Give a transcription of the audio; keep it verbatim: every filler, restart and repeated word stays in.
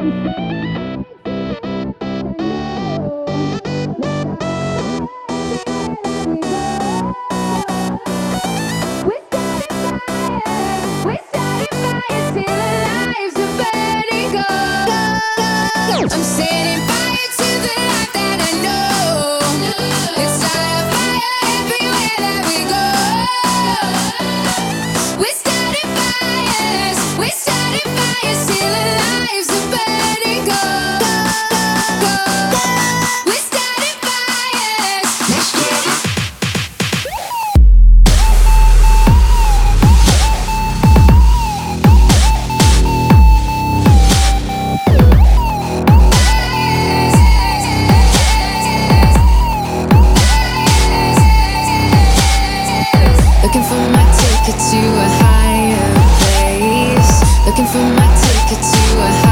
I'm setting fire to the life that I know. Let's start a fire everywhere that we go. We're starting fires, we're starting fires till our lives are burning gold. We're starting fires, let's get it. Looking for my ticket to a higher place. Looking for my ticket to a